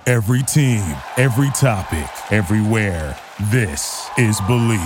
Every team, every topic, everywhere. This is Believe.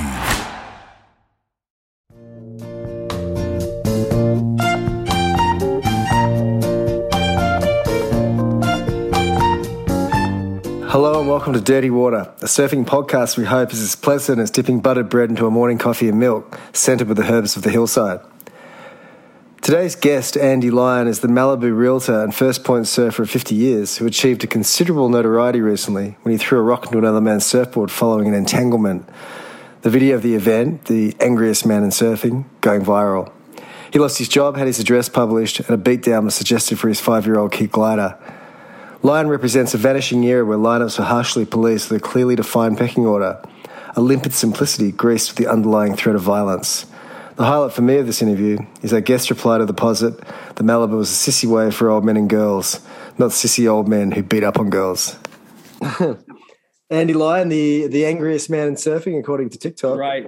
Hello and welcome to Dirty Water, a surfing podcast we hope is as pleasant as dipping buttered bread into a morning coffee and milk, scented with the herbs of the hillside. Today's guest, Andy Lyon, is the Malibu realtor and first point surfer of 50 years who achieved a considerable notoriety recently when he threw a rock into another man's surfboard following an entanglement. The video of the event, The Angriest Man in Surfing, going viral. He lost his job, had his address published, and a beatdown was suggested for his 5-year-old kid glider. Lyon represents a vanishing era where lineups were harshly policed with a clearly defined pecking order, a limpid simplicity graced with the underlying threat of violence. The highlight for me of this interview is our guest reply to the posit that Malibu was a sissy wave for old men and girls, not sissy old men who beat up on girls. Andy Lyon, the angriest man in surfing, according to TikTok. Right.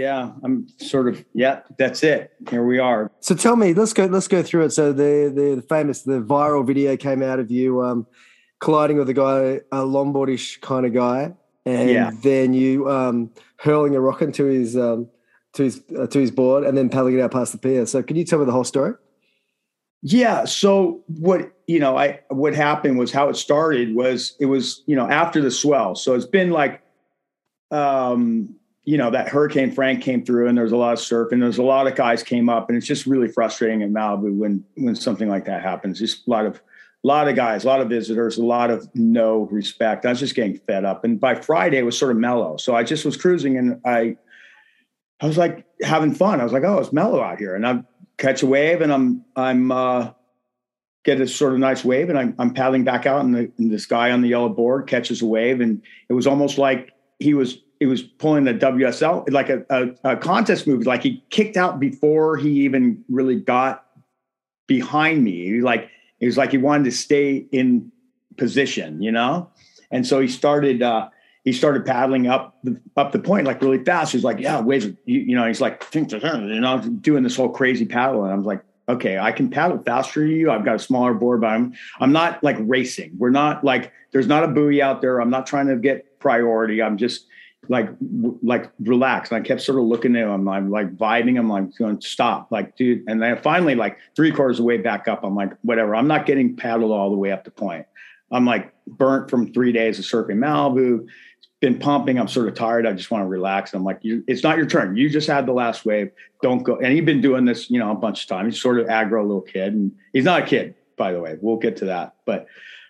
That's it. Here we are. So tell me, let's go through it. So the viral video came out of you colliding with a guy, a longboardish kind of guy, and then you hurling a rock into his to his board and then paddling it out past the pier. So can you tell me the whole story? Yeah. So what happened was how it started was it was, after the swell. So it's been like, that Hurricane Frank came through and there was a lot of surf and there's a lot of guys came up, and it's just really frustrating in Malibu when something like that happens. Just a lot of guys, a lot of visitors, a lot of no respect. I was just getting fed up. And by Friday it was sort of mellow. So I just was cruising and I was like having fun. I was like, oh, it's mellow out here. And I catch a wave and I'm get a sort of nice wave and I'm paddling back out and this guy on the yellow board catches a wave. And it was almost like he was pulling the WSL, like a contest move. Like he kicked out before he even really got behind me. It was like he wanted to stay in position, And so he started paddling up the point like really fast. He's like, yeah, waves, he's like, doing this whole crazy paddle. And I was like, okay, I can paddle faster than you. I've got a smaller board, but I'm not like racing. We're not like, there's not a buoy out there. I'm not trying to get priority. I'm just like relaxed. And I kept sort of looking at him. I'm like vibing. I'm like going, stop, like, dude. And then finally, like 3/4 of the way back up, I'm like, whatever. I'm not getting paddled all the way up the point. I'm like burnt from 3 days of surfing Malibu. Been pumping. I'm sort of tired. I just want to relax. I'm like, it's not your turn. You just had the last wave. Don't go. And he'd been doing this, a bunch of times. He's sort of aggro little kid, and he's not a kid, by the way. We'll get to that. But,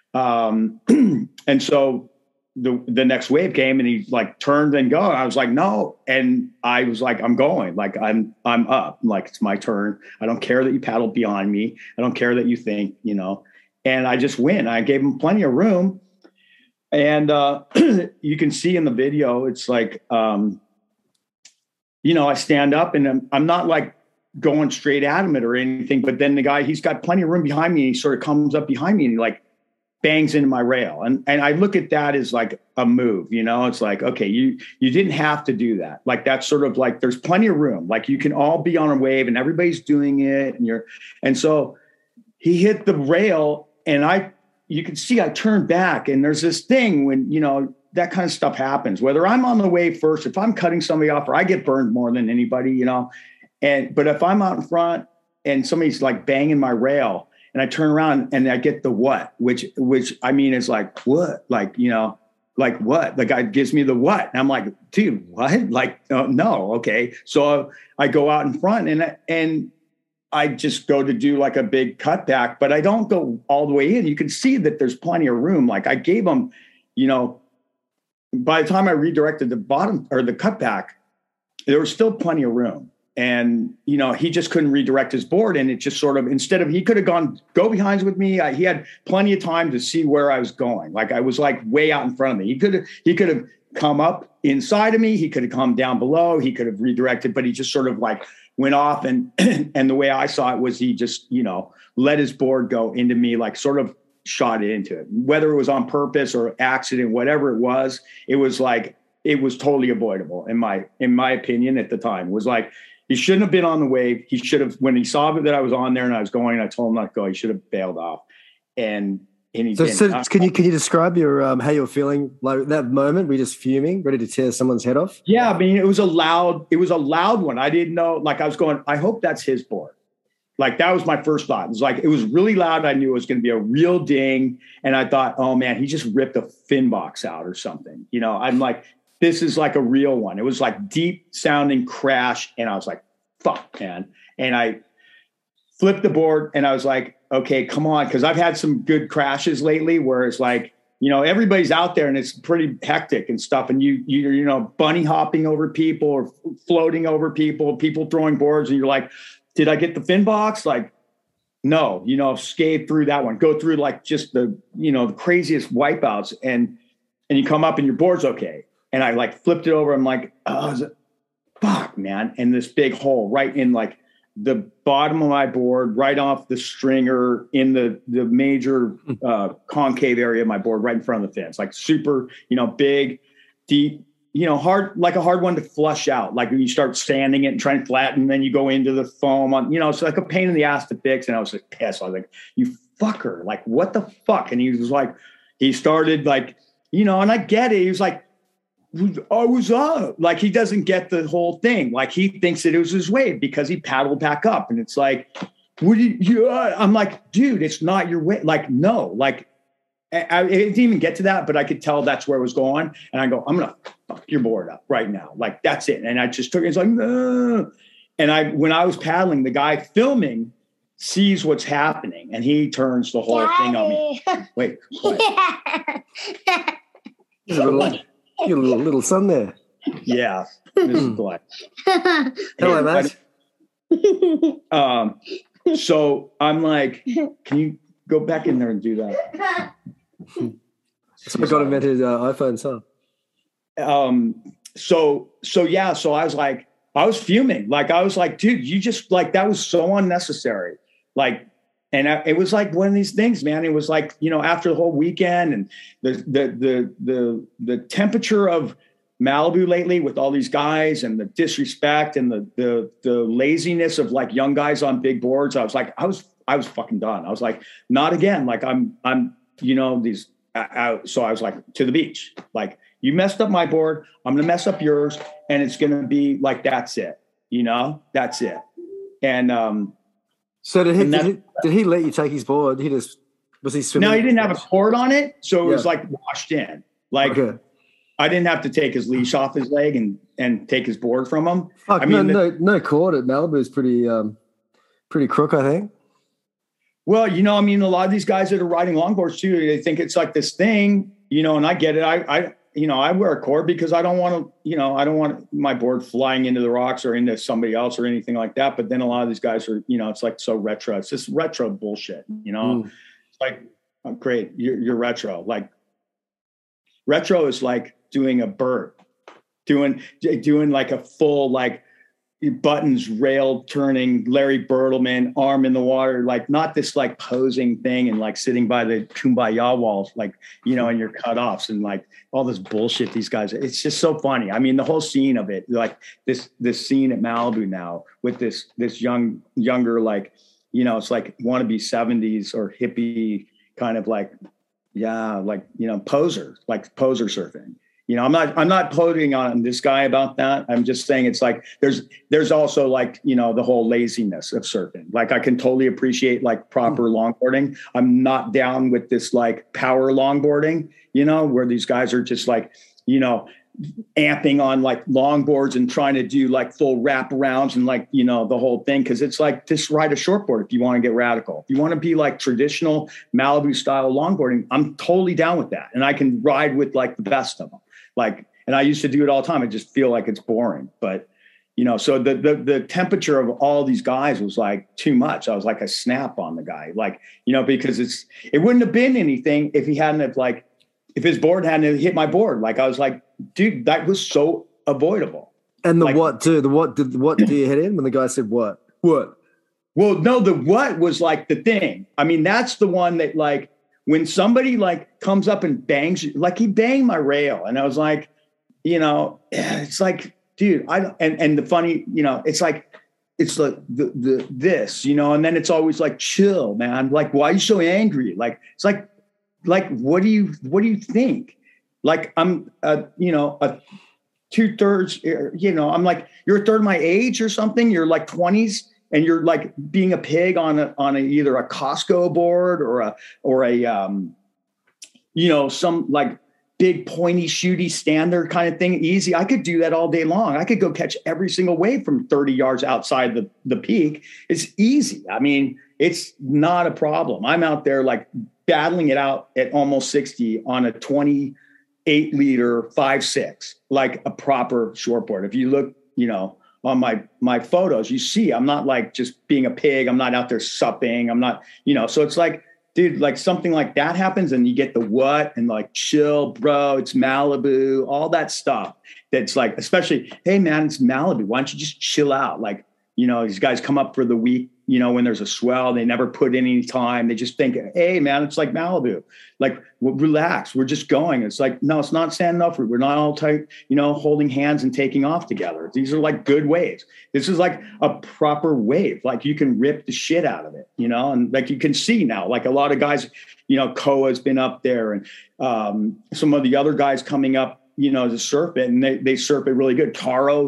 and so the next wave came and he like turned and go. And I was like, no. And I was like, I'm going, like, I'm up. Like, it's my turn. I don't care that you paddled behind me. I don't care that you think, and I just win. I gave him plenty of room. And you can see in the video, it's like, I stand up and I'm not like going straight at him or anything. But then the guy, he's got plenty of room behind me. And he sort of comes up behind me and he like bangs into my rail. And I look at that as like a move, it's like, okay, you didn't have to do that. Like, that's sort of like, there's plenty of room. Like, you can all be on a wave and everybody's doing it. And so he hit the rail and you can see I turned back, and there's this thing when, that kind of stuff happens, whether I'm on the wave first, if I'm cutting somebody off, or I get burned more than anybody, but if I'm out in front and somebody's like banging my rail and I turn around and I get the what, which I mean is like, what, like, like what? The guy gives me the what. And I'm like, dude, what? Like, no. Okay. So I go out in front and I just go to do like a big cutback, but I don't go all the way in. You can see that there's plenty of room. Like, I gave him, by the time I redirected the bottom or the cutback, there was still plenty of room. And, he just couldn't redirect his board. And it just sort of, instead of, he could have go behinds with me. He had plenty of time to see where I was going. Like, I was like way out in front of me. He could have come up inside of me. He could have come down below. He could have redirected, but he just sort of like went off. And the way I saw it was he just, let his board go into me, like sort of shot it into it, whether it was on purpose or accident, whatever it was like, it was totally avoidable in my opinion at the time. It was like, he shouldn't have been on the wave. He should have, when he saw that I was on there and I was going, I told him not to go, he should have bailed off. And And he So didn't. can you describe your how you're feeling like that moment? Were you just fuming, ready to tear someone's head off? Yeah, I mean, it was a loud one. I didn't know. Like I was going, I hope that's his board. Like that was my first thought. It was like it was really loud. I knew it was going to be a real ding, and I thought, oh man, he just ripped a fin box out or something. You know, I'm like, this is like a real one. It was like deep sounding crash, and I was like, fuck, man. And I flipped the board, and I was like, okay, come on, because I've had some good crashes lately where it's like, you know, everybody's out there and it's pretty hectic and stuff, and you know, bunny hopping over people or floating over people throwing boards, and you're like, did I get the fin box? Like, no, you know, skate through that one, go through like just the, you know, the craziest wipeouts, and you come up and your board's okay. And I like flipped it over. I'm like, oh, fuck, man. And this big hole right in like the bottom of my board, right off the stringer in the major concave area of my board, right in front of the fence, like super, you know, big, deep, you know, hard, like a hard one to flush out. Like when you start sanding it and trying to flatten, then you go into the foam on, you know, it's like a pain in the ass to fix. And I was like pissed. I was like, you fucker, like, what the fuck? And he was like, he started like, you know, and I get it. He was like, I was up. Like, he doesn't get the whole thing. Like, he thinks that it was his wave because he paddled back up. And it's like, what did you, I'm like, dude, it's not your wave. Like, no, like, I didn't even get to that, but I could tell that's where it was going. And I go, I'm going to fuck your board up right now. Like, that's it. And I just took it. It's like, no. And when I was paddling, the guy filming sees what's happening and he turns the whole thing on me. Wait, what? Your little son there. Yeah. This is Glenn. Hello, mate. So I'm like, can you go back in there and do that? I got him at his iPhone, son. So I was like, I was fuming. Like, I was like, dude, you just like, that was so unnecessary. Like, and it was like one of these things, man. It was like, you know, after the whole weekend and the temperature of Malibu lately with all these guys and the disrespect and the laziness of like young guys on big boards. I was like, I was fucking done. I was like, not again. Like I'm, you know, so I was like, to the beach. Like, you messed up my board, I'm going to mess up yours. And it's going to be like, that's it. You know, that's it. And, so did he let you take his board? Was he swimming? No, he didn't have a cord on it. So it was like washed in. Like, okay. I didn't have to take his leash off his leg and take his board from him. Fuck, I mean, no cord at Malibu is pretty crook, I think. Well, you know, I mean, a lot of these guys that are riding longboards too, they think it's like this thing, you know, and I get it. I you know, I wear a cord because I don't want my board flying into the rocks or into somebody else or anything like that. But then a lot of these guys are, you know, it's like so retro. It's just retro bullshit, you know. It's like, oh, great, you're retro. Like, retro is like doing a bird, doing like a full like buttons, rail turning, Larry Bertelman, arm in the water, like not this like posing thing and like sitting by the Kumbaya walls, like, you know, and your cutoffs and like all this bullshit these guys. It's just so funny. I mean, the whole scene of it, like this scene at Malibu now with this younger, like, you know, it's like wannabe 70s or hippie kind of like, yeah, like, you know, poser surfing. You know, I'm not putting on this guy about that. I'm just saying it's like there's also like, you know, the whole laziness of surfing. Like, I can totally appreciate like proper longboarding. I'm not down with this like power longboarding, you know, where these guys are just like, you know, amping on like longboards and trying to do like full wraparounds and like, you know, the whole thing. Cause it's like, just ride a shortboard if you want to get radical. If you want to be like traditional Malibu style longboarding, I'm totally down with that. And I can ride with like the best of them. Like, and I used to do it all the time. I just feel like it's boring, but you know, so the temperature of all these guys was like too much. I was like a snap on the guy, like, you know, because it wouldn't have been anything if he hadn't have like, if his board hadn't hit my board. Like, I was like, dude, that was so avoidable. And like, what do you hit in when the guy said what? What? Well, no, the what was like the thing. I mean, that's the one that like, when somebody like comes up and bangs, like he banged my rail. And I was like, you know, it's like, dude, and the funny, you know, it's like this, you know, and then it's always like, chill, man. Like, why are you so angry? Like, it's like, what do you think? Like, I'm, a 2/3, I'm like, you're a third my age or something. You're like 20s and you're like being a pig on either a Costco board or a some like big pointy shooty standard kind of thing. Easy. I could do that all day long. I could go catch every single wave from 30 yards outside the peak. It's easy. I mean, it's not a problem. I'm out there like battling it out at almost 60 on a 28-liter 5.6, like a proper shortboard. If you look, on my photos, you see, I'm not like just being a pig. I'm not out there supping. I'm not, so it's like, dude, like something like that happens and you get the what and like, chill, bro, it's Malibu, all that stuff. That's like, especially, hey man, it's Malibu. Why don't you just chill out? Like, these guys come up for the week, when there's a swell, they never put in any time. They just think, hey man, it's like Malibu. Like, relax. We're just going. It's like, no, it's not standing up. We're not all tight, holding hands and taking off together. These are like good waves. This is like a proper wave. Like you can rip the shit out of it, and like you can see now, like a lot of guys, Koa's been up there and some of the other guys coming up, to surf it, and they surf it really good.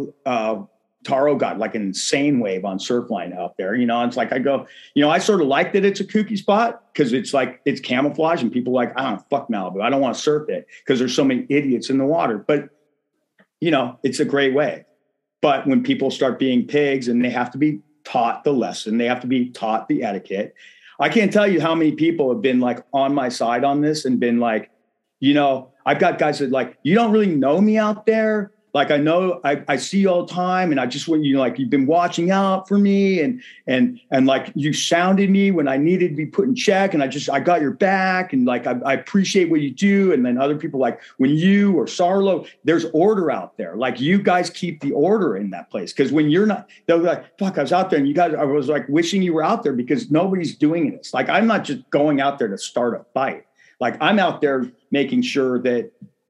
Taro got like an insane wave on Surfline out there, it's like, I go, I sort of like that it's a kooky spot because it's like, it's camouflage and people are like, I don't fuck Malibu. I don't want to surf it because there's so many idiots in the water, but it's a great wave. But when people start being pigs and they have to be taught the lesson, they have to be taught the etiquette. I can't tell you how many people have been like on my side on this and been like, I've got guys that like, you don't really know me out there. Like, I know I see you all the time and I just want like, you've been watching out for me and like you sounded me when I needed to be put in check and I got your back and like, I appreciate what you do. And then other people like when you or Sarlo, there's order out there. Like you guys keep the order in that place. Cause when you're not, they'll be like, fuck, I was out there and I was like wishing you were out there because nobody's doing this. Like, I'm not just going out there to start a fight. Like I'm out there making sure that,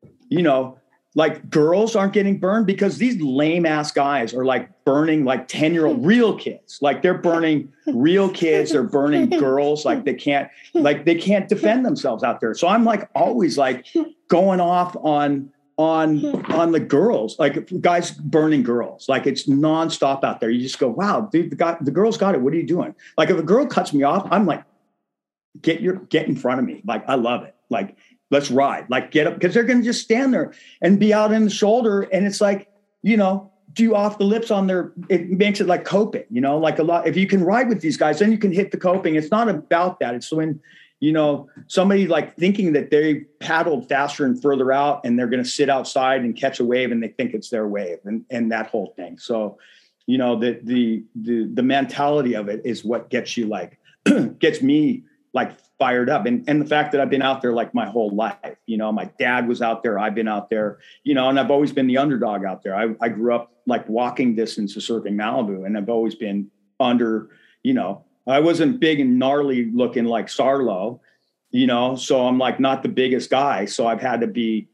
like girls aren't getting burned because these lame ass guys are like burning like 10-year-old real kids. Like they're burning real kids. They're burning girls. Like they can't defend themselves out there. So I'm like always like going off on the girls, like guys burning girls. Like it's nonstop out there. You just go, wow, dude, the girl's got it. What are you doing? Like if a girl cuts me off, I'm like, get in front of me. Like, I love it. Like, let's ride, like get up, because they're going to just stand there and be out in the shoulder. And it's like, do off the lips on their, it makes it like coping, like a lot. If you can ride with these guys, then you can hit the coping. It's not about that. It's when, somebody like thinking that they paddled faster and further out and they're going to sit outside and catch a wave and they think it's their wave and that whole thing. So, the mentality of it is what gets you like, gets me like fired up. And the fact that I've been out there like my whole life, my dad was out there, I've been out there, and I've always been the underdog out there. I grew up like walking distance of surfing Malibu, and I've always been under, I wasn't big and gnarly looking like Sarlo, so I'm like not the biggest guy. So I've had to be,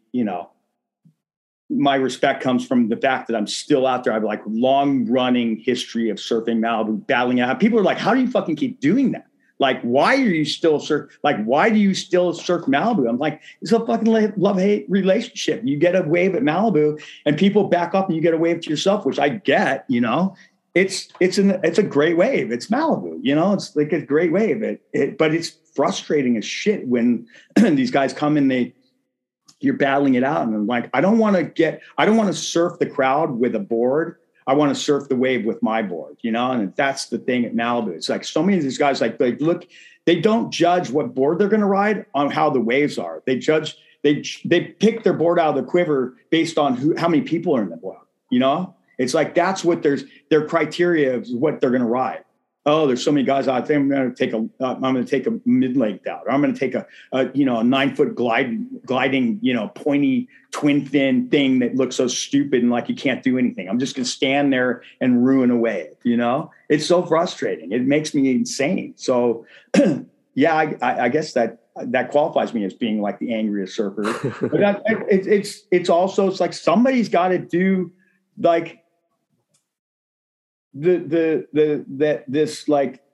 my respect comes from the fact that I'm still out there. I have like long running history of surfing Malibu, battling out. People are like, how do you fucking keep doing that? Like, why are you still surf? Like, why do you still surf Malibu? I'm like, it's a fucking love-hate relationship. You get a wave at Malibu and people back up and you get a wave to yourself, which I get, it's a great wave. It's Malibu, it's like a great wave. But it's frustrating as shit when these guys come and you're battling it out. And I'm like, I don't want to surf the crowd with a board. I want to surf the wave with my board, and that's the thing at Malibu. It's like so many of these guys, like they don't judge what board they're going to ride on how the waves are. They pick their board out of the quiver based on how many people are in the board. It's like, that's what their criteria of what they're going to ride. Oh, there's so many guys out there. I'm going to take a mid-length out, or I'm going to take a 9-foot gliding, pointy twin fin thing that looks so stupid and like you can't do anything. I'm just going to stand there and ruin a wave. It's so frustrating. It makes me insane. So yeah, I guess that qualifies me as being like the angriest surfer. But it's also, it's like somebody's got to do like this like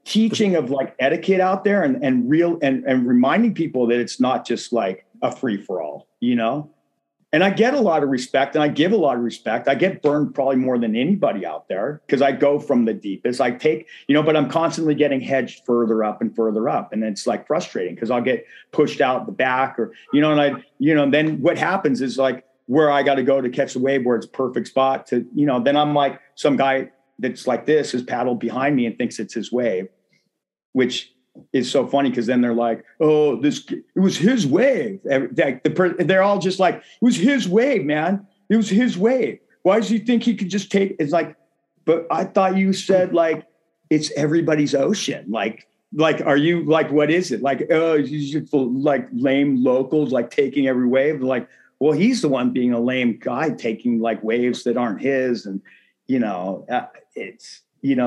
teaching of like etiquette out there and real and reminding people that it's not just like a free for all, you know? And I get a lot of respect and I give a lot of respect. I get burned probably more than anybody out there because I go from the deepest. I take, but I'm constantly getting hedged further up and further up. And it's like frustrating because I'll get pushed out the back or, then what happens is like where I got to go to catch the wave where it's a perfect spot to, then I'm like some guy that's like this is paddled behind me and thinks it's his wave, which is so funny because then they're like, oh, it was his wave. They're all just like, it was his wave, man. It was his wave. Why does he think he could just take? It's like, but I thought you said like it's everybody's ocean. Like, are you like, what is it? Like, oh, you like lame locals like taking every wave. Like, well, he's the one being a lame guy taking like waves that aren't his, and it's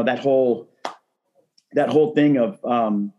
that whole thing of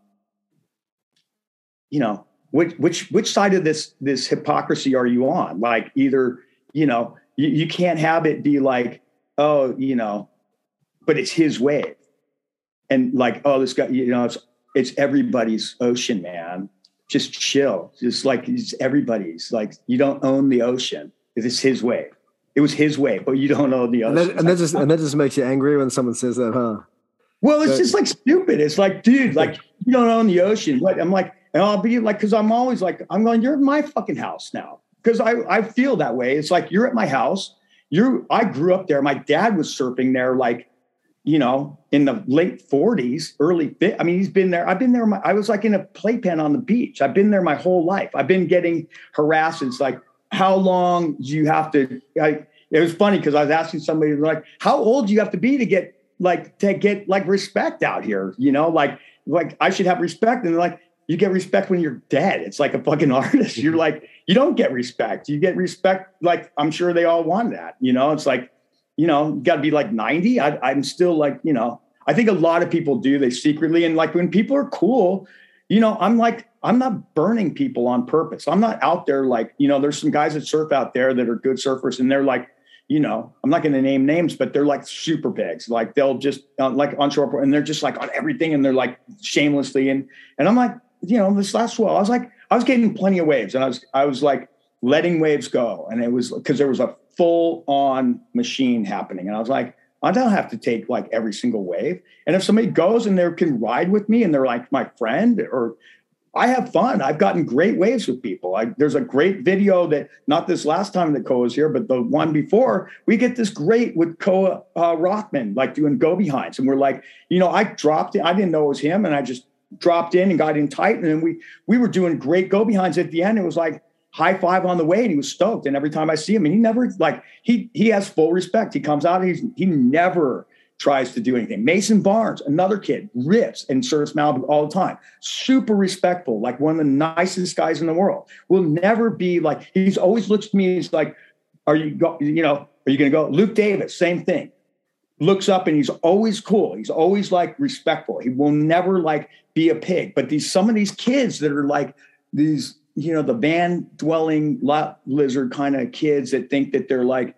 which side of this hypocrisy are you on? Like either, you can't have it be like, oh, but it's his wave. And like, oh, this guy, it's everybody's ocean, man. Just chill. Just like it's everybody's. Like you don't own the ocean. It's his wave. It was his wave, but you don't own the ocean. And that just makes you angry when someone says that, huh? Well, it's just like stupid. It's like, dude, like you don't own the ocean. What? I'm like, and I'll be like, because I'm always like, I'm going, you're at my fucking house now. Because I feel that way. It's like, you're at my house. I grew up there. My dad was surfing there, like, in the late 40s, early. I mean, he's been there. I've been there. I was like in a playpen on the beach. I've been there my whole life. I've been getting harassed. It's like, how long do you have to? It was funny because I was asking somebody like, how old do you have to be to get respect out here? Like I should have respect. And they're like, you get respect when you're dead. It's like a fucking artist. You're like, you don't get respect. You get respect. Like, I'm sure they all want that, it's like, you got to be like 90. I'm still like, I think a lot of people do, they secretly. And like, when people are cool, I'm like, I'm not burning people on purpose. I'm not out there. Like, there's some guys that surf out there that are good surfers and they're like, I'm not going to name names, but they're like super pigs. Like they'll just like onshore and they're just like on everything. And they're like shamelessly. And I'm like, this last swell, I was getting plenty of waves and I was like letting waves go. And it was because there was a full on machine happening. And I was like, I don't have to take like every single wave. And if somebody goes and they can ride with me and they're like my friend, or I have fun. I've gotten great waves with people. There's a great video that not this last time that Koa was here, but the one before, we get this great with Koa Rothman, like doing go behinds. And we're like, I dropped it. I didn't know it was him. And I just dropped in and got in tight. And then we were doing great go behinds at the end. It was like high five on the way. And he was stoked. And every time I see him, and he never like, he has full respect. He comes out and he never tries to do anything. Mason Barnes, another kid, rips and serves Malibu all the time. Super respectful, like one of the nicest guys in the world. Will never be like, he's always looks at me, he's like, are you going to go? Luke Davis, same thing. Looks up and he's always cool. He's always like respectful. He will never like be a pig. But some of these kids that are like these, the van dwelling lot lizard kind of kids that think that they're like,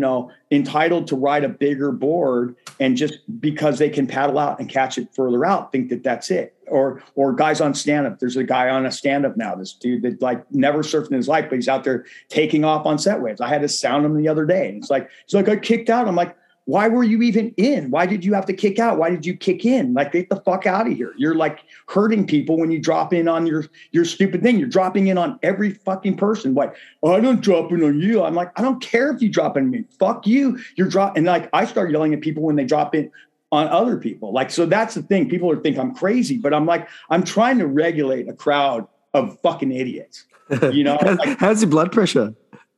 entitled to ride a bigger board and just because they can paddle out and catch it further out, think that that's it. Or guys on stand-up. There's a guy on a stand-up now, this dude that like never surfed in his life, but he's out there taking off on set waves. I had to sound him the other day. And he's like, I kicked out. I'm like, why were you even in? Why did you have to kick out? Why did you kick in? Like, get the fuck out of here. You're like hurting people when you drop in on your stupid thing. You're dropping in on every fucking person. Like, I don't drop in on you. I'm like, I don't care if you drop in on me. Fuck you. You're and like, I start yelling at people when they drop in on other people. Like, so that's the thing. People think I'm crazy, but I'm like, I'm trying to regulate a crowd of fucking idiots. Like, how's your blood pressure?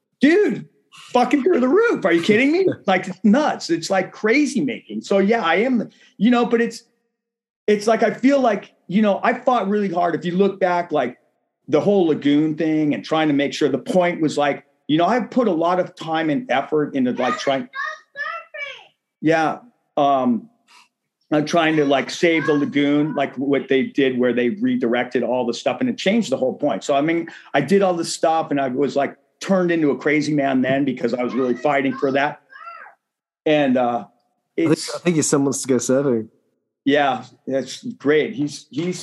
Dude, fucking through the roof. Are you kidding me? Like, it's nuts. It's like crazy making. So yeah, I am, but it's like, I feel like, I fought really hard. If you look back, like the whole lagoon thing and trying to make sure the point was like, I put a lot of time and effort into like trying. Yeah. I'm trying to like save the lagoon, like what they did where they redirected all the stuff and it changed the whole point. So, I mean, I did all this stuff and I was like, turned into a crazy man then because I was really fighting for that. And I think your son wants to go surfing. Yeah, that's great. He's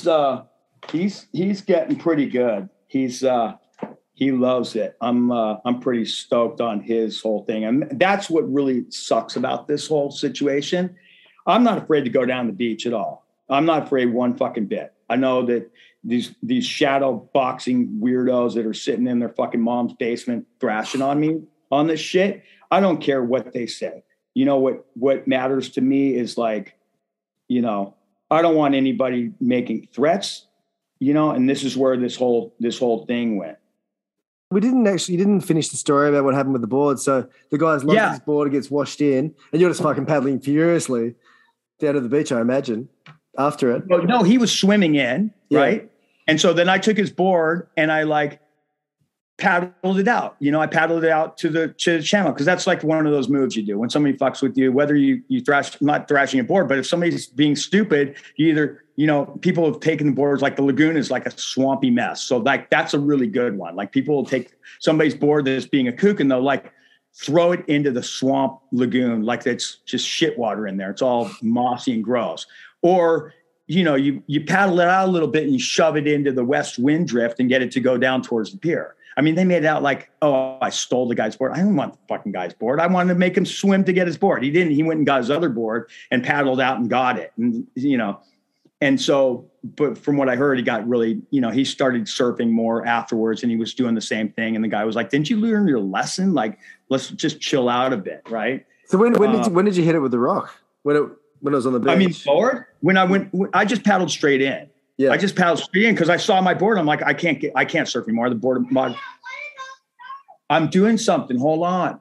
getting pretty good. He loves it. I'm pretty stoked on his whole thing. And that's what really sucks about this whole situation. I'm not afraid to go down the beach at all. I'm not afraid one fucking bit. I know that these shadow boxing weirdos that are sitting in their fucking mom's basement thrashing on me on this shit. I don't care what they say. You know what matters to me is like, you know, I don't want anybody making threats, you know, and this is where this whole thing went. You didn't finish the story about what happened with the board. So the guy's lost his board, it gets washed in, and you're just fucking paddling furiously down to the beach, I imagine, after it. Well, no, he was swimming in, right? And so then I took his board and I like paddled it out. You know, I paddled it out to the channel because that's like one of those moves you do when somebody fucks with you, whether you thrash, not thrashing a board, but if somebody's being stupid, you either, you know, people have taken the boards, like the lagoon is like a swampy mess. So like, that's a really good one. Like people will take somebody's board that's being a kook and they'll like throw it into the swamp lagoon. Like it's just shit water in there. It's all mossy and gross. Or, you know, you paddle it out a little bit and you shove it into the west wind drift and get it to go down towards the pier. I mean, they made it out like, oh, I stole the guy's board. I didn't want the fucking guy's board. I wanted to make him swim to get his board. He didn't. He went and got his other board and paddled out and got it. And, you know, and so, but from what I heard, he got really, you know, he started surfing more afterwards and he was doing the same thing. And the guy was like, didn't you learn your lesson? Like, let's just chill out a bit. Right. So when did you hit it with the rock? When it was on the beach? I mean, forward, I just paddled straight in. Yeah. I just paddled straight in because I saw my board. I'm like, I can't surf anymore. The board, I'm doing something. Hold on.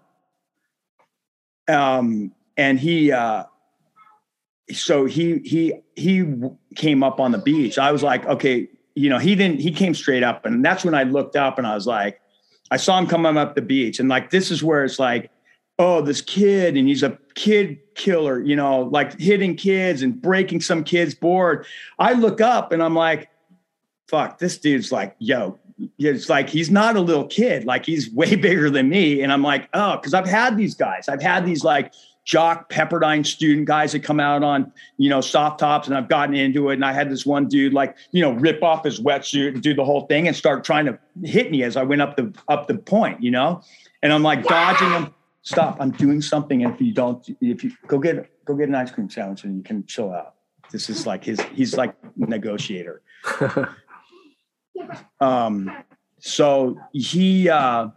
And he came up on the beach. I was like, okay, you know, he came straight up, and that's when I looked up and I was like, I saw him coming up the beach, and like, this is where it's like, oh, this kid, and he's a kid killer, you know, like hitting kids and breaking some kid's board. I look up and I'm like, fuck, this dude's like, yo, it's like, he's not a little kid. Like he's way bigger than me. And I'm like, oh, cause I've had these guys. I've had these like jock Pepperdine student guys that come out on, you know, soft tops, and I've gotten into it. And I had this one dude like, you know, rip off his wetsuit and do the whole thing and start trying to hit me as I went up the point, you know? And I'm like dodging him. Stop, I'm doing something. And if you go get an ice cream sandwich and you can chill out. This is like he's like negotiator. So he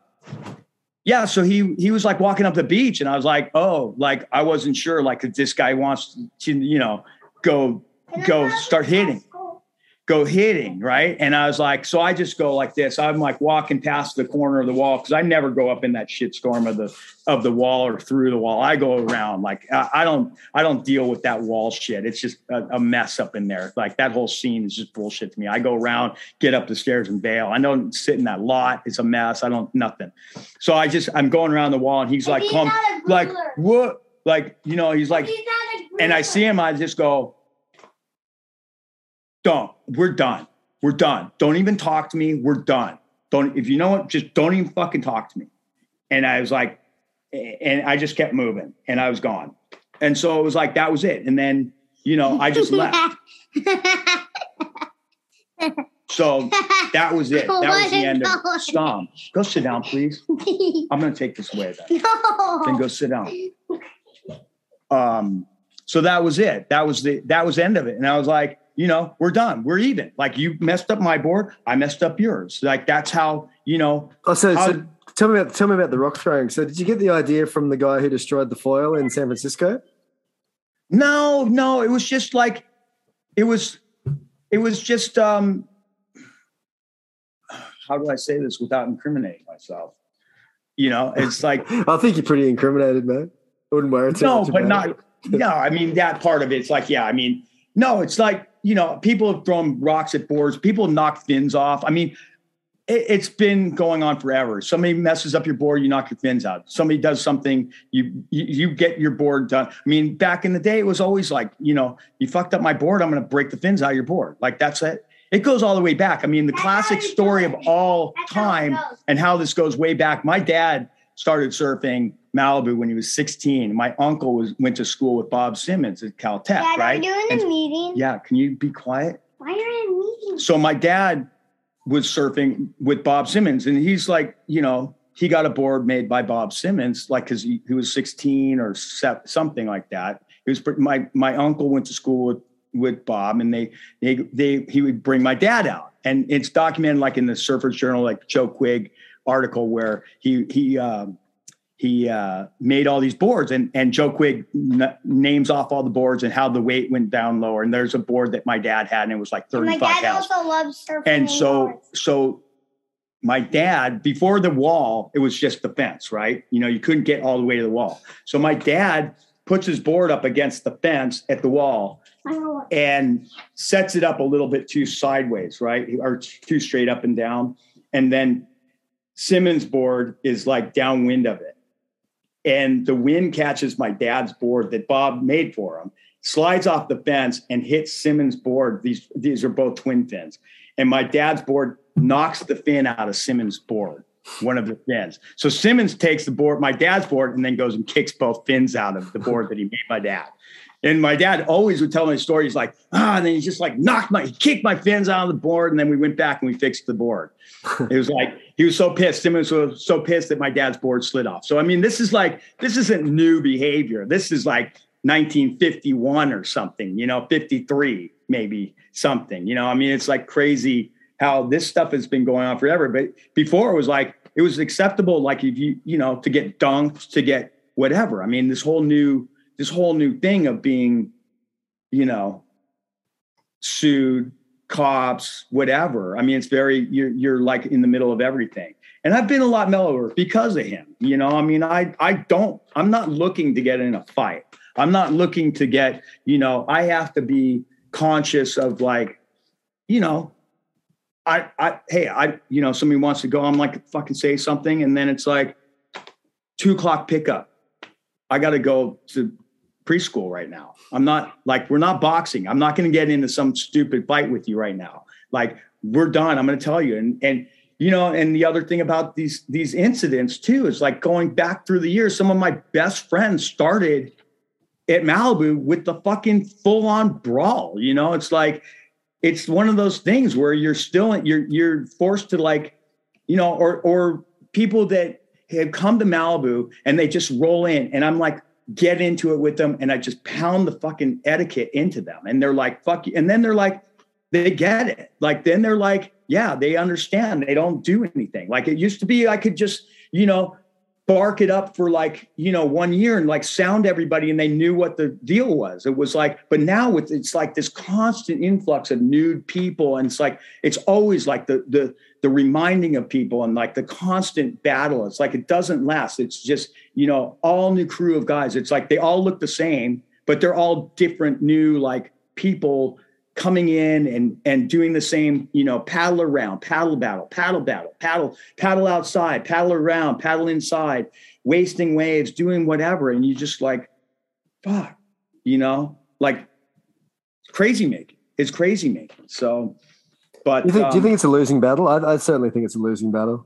was like walking up the beach, and I was like, oh, like I wasn't sure, like if this guy wants to, you know, go start hitting. Go hitting, right? And I was like, so I just go like this. I'm like walking past the corner of the wall because I never go up in that shit storm of the wall or through the wall. I go around. Like I don't deal with that wall shit. It's just a mess up in there. Like that whole scene is just bullshit to me. I go around, get up the stairs and bail. I don't sit in that lot. It's a mess. I don't nothing. So I'm going around the wall, and he's like, come, like what? Like, you know, he's like, and I see him. I just go, we're done. Don't even talk to me. We're done. If you know what, just don't even fucking talk to me. And I was like, and I just kept moving, and I was gone. And so it was like, that was it. And then, you know, I just left. So that was it. That was the end of Stop. Go sit down, please. I'm going to take this away then. No. Then go sit down. So that was it. That was the end of it. And I was like, you know, we're done. We're even. Like, you messed up my board, I messed up yours. Like, that's how, you know. Oh, so tell me about the rock throwing. So did you get the idea from the guy who destroyed the foil in San Francisco? No. It was just like, it was just, how do I say this without incriminating myself? You know, it's like. I think you're pretty incriminated, man. I wouldn't worry too much about it. No, I mean, that part of it's like, yeah, I mean, no, it's like, you know, people have thrown rocks at boards. People have knocked fins off. I mean, it's been going on forever. Somebody messes up your board, you knock your fins out. Somebody does something, you get your board done. I mean, back in the day, it was always like, you know, you fucked up my board, I'm going to break the fins out of your board. Like, that's it. It goes all the way back. I mean, the classic story of all time and how this goes way back. My dad started surfing Malibu when he was 16. My uncle went to school with Bob Simmons at Caltech, Dad, right? Are you in a meeting? Yeah, can you be quiet? Why are you in a meeting? So my dad was surfing with Bob Simmons, and he's like, he got a board made by Bob Simmons, like, because he was 16 or something like that. It was my uncle went to school with Bob, and he would bring my dad out, and it's documented like in the Surfers Journal, like Joe Quigg article where he made all these boards, and Joe Quigg names off all the boards and how the weight went down lower. And there's a board that my dad had, and it was like 35 pounds. My dad pounds. also loves surfing. And so my dad, before the wall, it was just the fence, right? You couldn't get all the way to the wall. So my dad puts his board up against the fence at the wall and sets it up a little bit too sideways, right? Or too straight up and down. And then Simmons' board is like downwind of it. And the wind catches my dad's board that Bob made for him, slides off the fence and hits Simmons' board. These are both twin fins. And my dad's board knocks the fin out of Simmons' board, one of the fins. So Simmons takes the board, my dad's board, and then goes and kicks both fins out of the board that he made my dad. And my dad always would tell me stories like, and then he just like he kicked my fins out of the board. And then we went back and we fixed the board. It was like, he was so pissed. Simmons was so pissed that my dad's board slid off. So, I mean, this isn't new behavior. This is like 1951 or something, 53, maybe something, I mean, it's like crazy how this stuff has been going on forever. But before it was acceptable. Like if you to get dunked, to get whatever. I mean, this whole new thing of being, sued, cops, whatever. I mean, it's you're like in the middle of everything. And I've been a lot mellower because of him. I mean, I'm not looking to get in a fight. I'm not looking to get, I have to be conscious of like, somebody wants to go, I'm like, fucking say something. And then it's like 2:00 pickup. I got to go to preschool right now. I'm not like, we're not boxing. I'm not going to get into some stupid fight with you right now. Like, we're done. I'm going to tell you. And the other thing about these incidents too, is like going back through the years, some of my best friends started at Malibu with the fucking full on brawl. It's like, it's one of those things where you're forced to like, or people that have come to Malibu and they just roll in, and I'm like, get into it with them. And I just pound the fucking etiquette into them. And they're like, fuck you. And then they're like, they get it. Like, then they're like, yeah, they understand. They don't do anything. Like it used to be, I could just, bark it up for like, 1 year and like sound everybody and they knew what the deal was. It was like, but now it's like this constant influx of nude people. And it's like, it's always like the reminding of people and like the constant battle. It's like, it doesn't last. It's just, all new crew of guys. It's like, they all look the same, but they're all different new, like people coming in and doing the same, paddle around, paddle battle, paddle outside, paddle around, paddle inside, wasting waves, doing whatever. And you just like, fuck, like crazy making. It's crazy making. So, but do you think it's a losing battle? I certainly think it's a losing battle.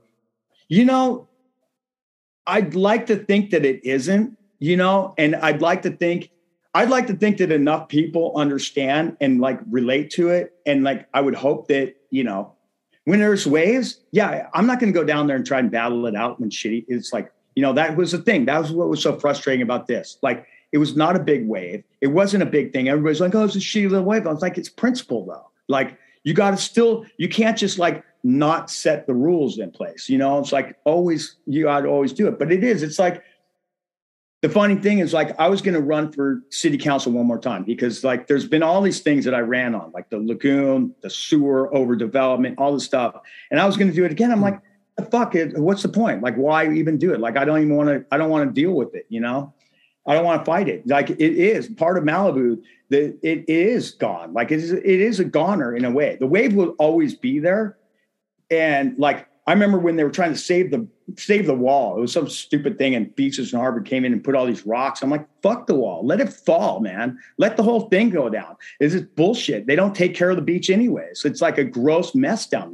I'd like to think that it isn't, and I'd like to think that enough people understand and like relate to it. And like, I would hope that, when there's waves, I'm not going to go down there and try and battle it out when shitty. It's like, that was the thing. That was what was so frustrating about this. Like, it was not a big wave. It wasn't a big thing. Everybody's like, oh, it's a shitty little wave. I was like, it's principle though. Like, you can't just like not set the rules in place. It's like you got to always do it. But it's like, the funny thing is like, I was going to run for city council one more time because like, there's been all these things that I ran on, like the lagoon, the sewer overdevelopment, all this stuff. And I was going to do it again. I'm like, fuck it. What's the point? Like, why even do it? Like, I don't want to deal with it. I don't want to fight it. Like, it is part of Malibu that it is gone. Like, it is a goner in a way. The wave will always be there. And like, I remember when they were trying to save the wall. It was some stupid thing, and Beaches and Harvard came in and put all these rocks. I'm like, fuck the wall. Let it fall, man. Let the whole thing go down. This is bullshit. They don't take care of the beach anyways. It's like a gross mess down there.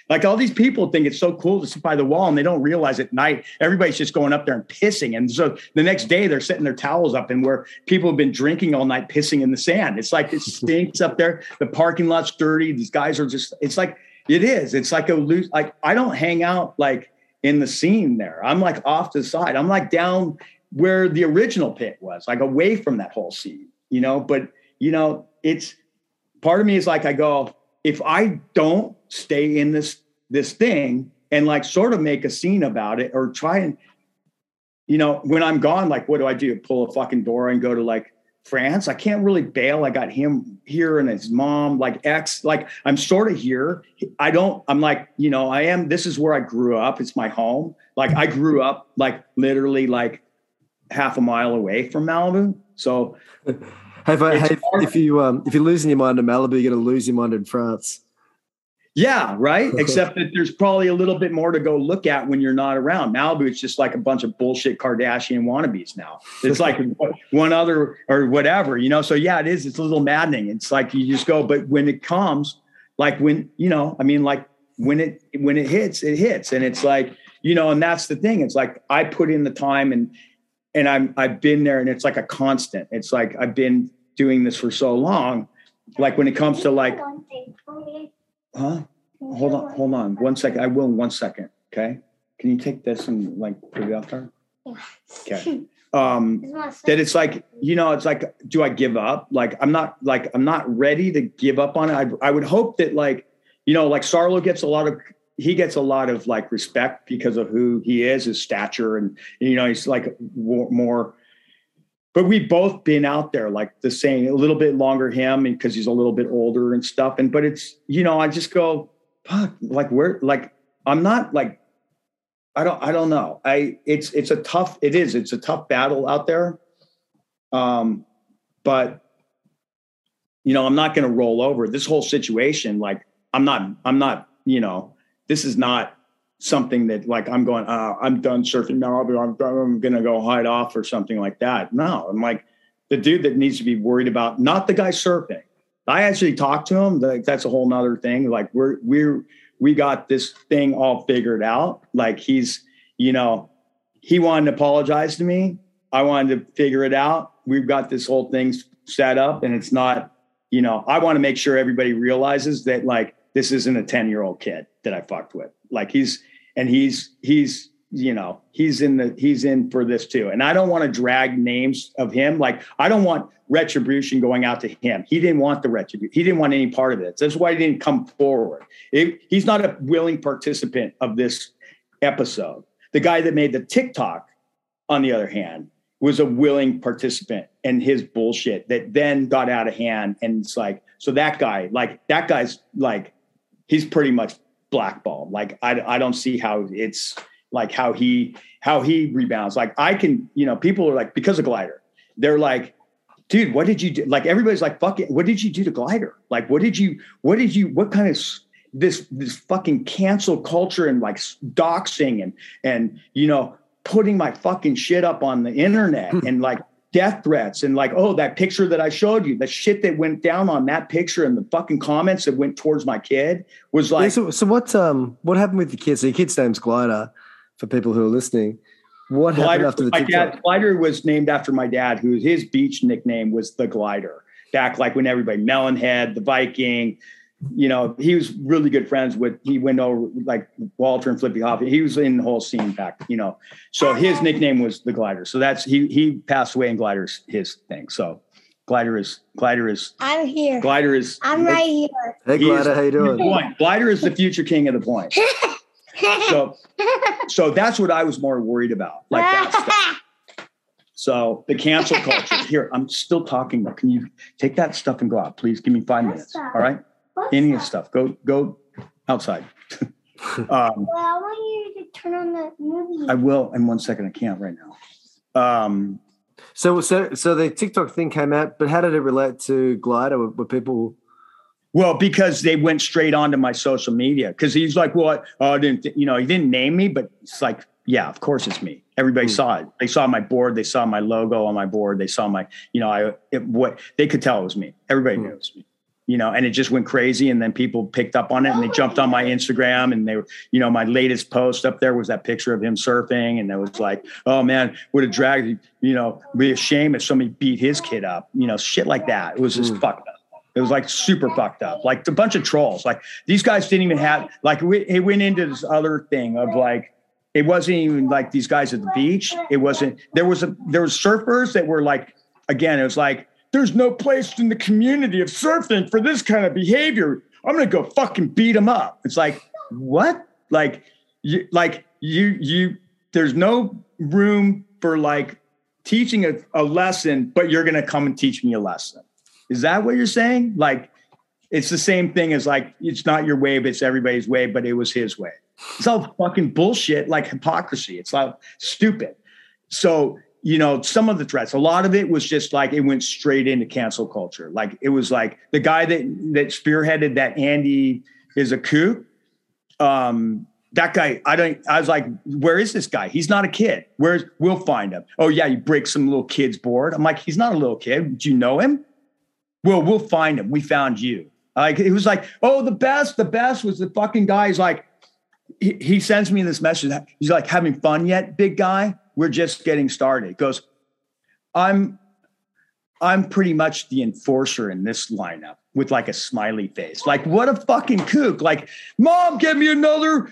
Like all these people think it's so cool to sit by the wall and they don't realize at night, everybody's just going up there and pissing. And so the next day they're setting their towels up and where people have been drinking all night, pissing in the sand. It's like, it stinks up there. The parking lot's dirty. These guys are just, it's like, it is. It's like like I don't hang out like in the scene there. I'm like off to the side. I'm like down where the original pit was, like away from that whole scene, but it's part of me is like, I go, if I don't stay in this thing and like sort of make a scene about it or try and, when I'm gone, like, what do I do? Pull a fucking door and go to like France? I can't really bail. I got him here and his mom, like like I'm sort of here. I'm like, I am, this is where I grew up. It's my home. Like I grew up like literally like half a mile away from Malibu. So if you're losing your mind in Malibu, you're going to lose your mind in France. Yeah, right. Except that there's probably a little bit more to go look at when you're not around. Malibu, it's just like a bunch of bullshit Kardashian wannabes now. It's like one other or whatever, So yeah, it is. It's a little maddening. It's like you just go, but when it comes, like when, like when it hits, it hits. And it's like, and that's the thing. It's like I put in the time and I've been there and it's like a constant. It's like I've been doing this for so long. Like when it comes to like, huh? Hold on 1 second. I will in 1 second. Okay. Can you take this and like put it out there? Okay. That it's like, it's like, do I give up? Like, I'm not ready to give up on it. I would hope that like, like Sarlo gets a lot of like respect because of who he is, his stature. And, he's like more, but we've both been out there like the same, a little bit longer him because he's a little bit older and stuff. But it's, I just go, fuck, like I'm not like, I don't know. It's a tough battle out there. But I'm not going to roll over this whole situation. Like I'm not, this is not something that like I'm going, I'm done surfing now. I'm going to go hide off or something like that. No, I'm like the dude that needs to be worried about, not the guy surfing. I actually talked to him. Like that's a whole nother thing. Like we got this thing all figured out. Like he's, he wanted to apologize to me. I wanted to figure it out. We've got this whole thing set up and it's not, I want to make sure everybody realizes that like, this isn't a 10-year-old kid that I fucked with. Like he's in for this too. And I don't want to drag names of him. Like I don't want retribution going out to him. He didn't want the retribution. He didn't want any part of it. That's why he didn't come forward. He's not a willing participant of this episode. The guy that made the TikTok, on the other hand, was a willing participant in his bullshit that then got out of hand. And it's like, so that guy's like, he's pretty much blackballed. Like, I don't see how it's like how he rebounds. Like I can, people are like, because of Glider, they're like, dude, what did you do? Like, everybody's like, fuck it. What did you do to Glider? Like, what kind of this fucking cancel culture and like doxing and, putting my fucking shit up on the internet and like death threats and like, oh, that picture that I showed you, the shit that went down on that picture and the fucking comments that went towards my kid was like. Yeah, so what happened with the kid? So your kid's name's Glider for people who are listening. What happened after the TikTok? Glider was named after my dad, who his beach nickname was the Glider. Back like when everybody, Melonhead, the Viking, he was really good friends with, he went over like Walter and Flippy Hoffman. He was in the whole scene back, so his nickname was the Glider. So that's, he passed away and Glider's his thing. So Glider is, I'm here. Glider is, I'm right here. Hey Glider, how you doing? Glider is the future king of the point. So that's what I was more worried about. Like that stuff. So the cancel culture here, I'm still talking though. Can you take that stuff and go out? Please give me 5 minutes. All right. Any of stuff. Go outside. Well, I want you to turn on the movie. I will in 1 second. I can't right now. So the TikTok thing came out, but how did it relate to Glider? Were people? Well, because they went straight onto my social media. Because he's like, "Well, he didn't name me, but it's like, yeah, of course it's me. Everybody saw it. They saw my board. They saw my logo on my board. They saw my, what they could tell it was me. Everybody knew it was me." and it just went crazy. And then people picked up on it and they jumped on my Instagram, and they were, my latest post up there was that picture of him surfing. And it was like, oh man, would have dragged, be a shame if somebody beat his kid up, shit like that. It was just fucked up. It was like super fucked up, like a bunch of trolls. Like these guys didn't even have, like it went into this other thing of like, it wasn't even like these guys at the beach. It wasn't, there was surfers that were like, again, it was like, there's no place in the community of surfing for this kind of behavior. I'm going to go fucking beat them up. It's like, what? There's no room for like teaching a lesson, but you're going to come and teach me a lesson. Is that what you're saying? Like, it's the same thing as like, it's not your way, but it's everybody's way, but it was his way. It's all fucking bullshit, like hypocrisy. It's like stupid. So, some of the threats, a lot of it was just like, it went straight into cancel culture. Like it was like the guy that spearheaded that Andy is a kook. That guy, I was like, where is this guy? He's not a kid. We'll find him. Oh yeah. You break some little kid's board. I'm like, he's not a little kid. Do you know him? Well, we'll find him. We found you. Like, it was like, oh, the best was the fucking guy. He's like, he sends me this message. He's like, having fun yet, big guy? We're just getting started. He goes, I'm pretty much the enforcer in this lineup, with like a smiley face. Like, what a fucking kook. Like, Mom, give me another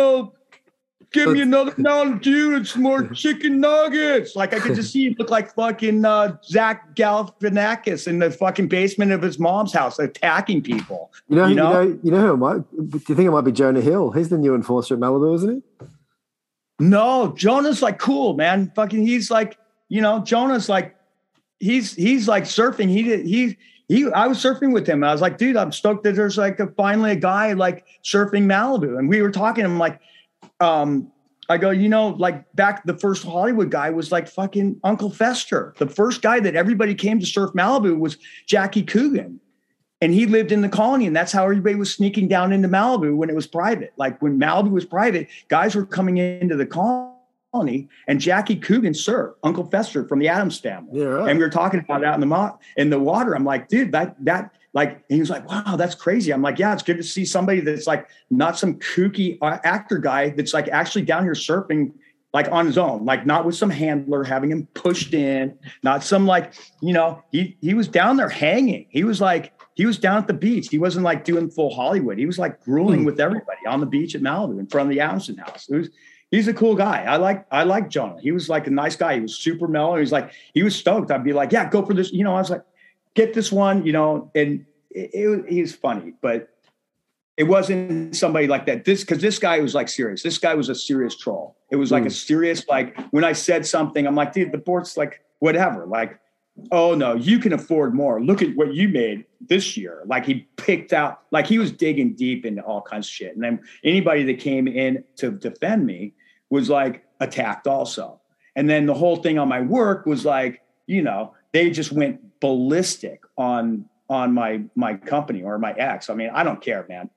Mountain Dew and some more chicken nuggets. Like, I could just see him look like fucking Zach Galifianakis in the fucking basement of his mom's house attacking people. You know who it might? Do you think it might be Jonah Hill? He's the new enforcer at Malibu, isn't he? No, Jonah's like cool, man. Fucking, he's like, Jonah's like, he's like surfing. I was surfing with him. I was like, dude, I'm stoked that there's like finally a guy like surfing Malibu. And we were talking to him like, I go, like back, the first Hollywood guy was like fucking Uncle Fester. The first guy that everybody came to surf Malibu was Jackie Coogan. And he lived in the colony, and that's how everybody was sneaking down into Malibu when it was private. Like when Malibu was private, guys were coming into the colony, and Jackie Coogan surfed Uncle Fester from the Addams Family. Yeah, right. And we were talking about it out in the water. I'm like, dude, that like, and he was like, wow, that's crazy. I'm like, yeah, it's good to see somebody that's like not some kooky actor guy that's like actually down here surfing like on his own, like not with some handler having him pushed in, not some like, he was down there hanging. He was down at the beach. He wasn't like doing full Hollywood. He was like grueling with everybody on the beach at Malibu in front of the Adamson house. He's a cool guy. I like Jonah. He was like a nice guy. He was super mellow. He was stoked. I'd be like, yeah, go for this. I was like, get this one, and he was funny, but it wasn't somebody like that. Because this guy was like serious. This guy was a serious troll. It was like a serious, like when I said something, I'm like, dude, the board's like, whatever. Like, oh no, you can afford more. Look at what you made this year. Like he picked out, like he was digging deep into all kinds of shit. And then anybody that came in to defend me was like attacked also. And then the whole thing on my work was like, they just went ballistic on my company or my ex. I mean, I don't care, man.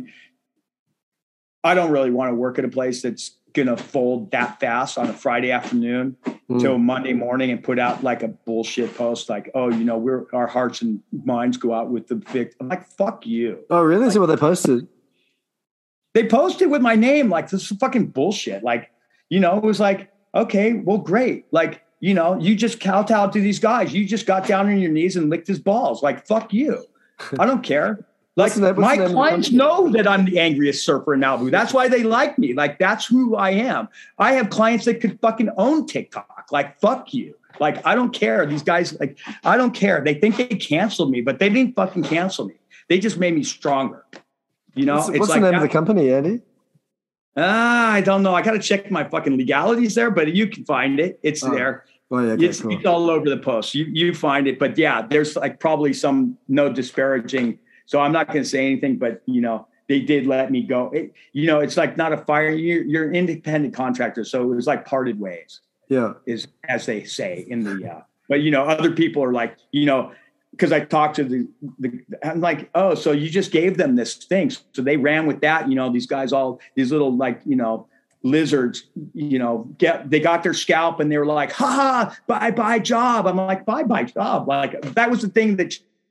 I don't really want to work at a place that's going to fold that fast on a Friday afternoon till Monday morning and put out like a bullshit post like, oh, our hearts and minds go out with the victim. I'm like, fuck you. Oh, really? Like, so what they posted? They posted with my name. Like, this is fucking bullshit. Like, it was like, okay, well, great. Like, you just kowtowed to these guys. You just got down on your knees and licked his balls. Like, fuck you. I don't care. Like, my clients know that I'm the angriest surfer in Malibu. That's why they like me. Like, that's who I am. I have clients that could fucking own TikTok. Like, fuck you. Like, I don't care. These guys, like, I don't care. They think they canceled me, but they didn't fucking cancel me. They just made me stronger. What's the name of the company, Andy? I don't know. I got to check my fucking legalities there, but you can find it. It's there. Oh, yeah, okay, it's all over the post. You find it. But yeah, there's like probably some no disparaging. So I'm not going to say anything, but they did let me go. It's like not a fire. You're an independent contractor. So it was like parted ways. Yeah. Is as they say in the, but other people are like, because I talked to I'm like, oh, so you just gave them this thing. So they ran with that, these guys, all these little like, lizards, they got their scalp and they were like, bye job. I'm like, bye job. Like that was the thing that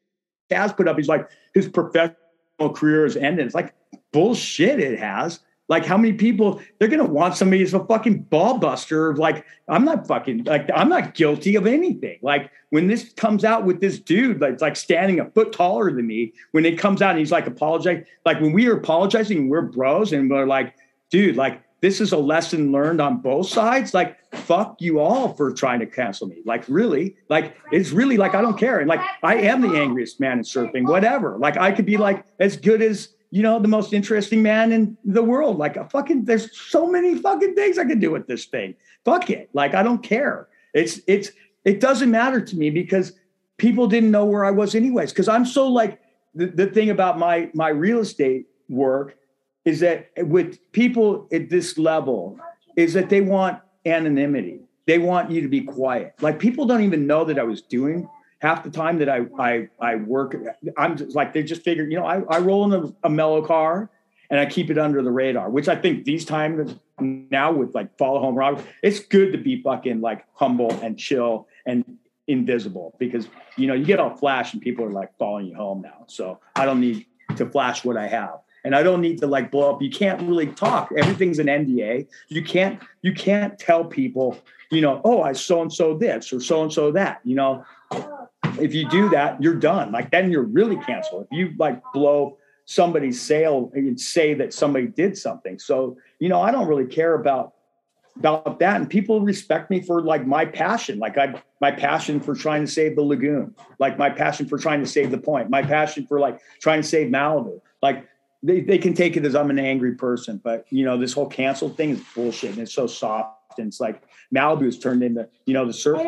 Chaz put up, he's like, his professional career has ended. It's like, bullshit, it has. Like, how many people, they're going to want somebody as a fucking ball buster. Like, I'm not guilty of anything. Like, when this comes out with this dude, that's like standing a foot taller than me, when it comes out and he's like, apologizing, like when we are apologizing, we're bros and we're like, dude, like, this is a lesson learned on both sides. Like, fuck you all for trying to cancel me. Like, really? Like, it's really like, I don't care. And like, I am the angriest man in surfing, whatever. Like, I could be like as good as, you know, the most interesting man in the world. Like, there's so many fucking things I can do with this thing. Fuck it. Like, I don't care. It doesn't matter to me because people didn't know where I was anyways. Cause I'm so like, the thing about my real estate work is that with people at this level is that they want anonymity. They want you to be quiet. Like, people don't even know that I was doing half the time that I work. I'm just like, they just figured, you know, I roll in a mellow car and I keep it under the radar, which I think these times now with like follow home rob, it's good to be fucking like humble and chill and invisible because, you know, you get all flash and people are like following you home now. So I don't need to flash what I have. And I don't need to like blow up. You can't really talk. Everything's an NDA. You can't tell people, you know, oh, I so-and-so this or so-and-so that, you know. If you do that, you're done. Like, then you're really canceled. If you like blow somebody's sale and say that somebody did something. So, you know, I don't really care about that. And people respect me for like my passion. Like my passion for trying to save the lagoon, like my passion for trying to save the point, my passion for like trying to save Malibu. Like they can take it as I'm an angry person, but you know, this whole cancel thing is bullshit. And it's so soft. And it's like Malibu has turned into, you know, the surf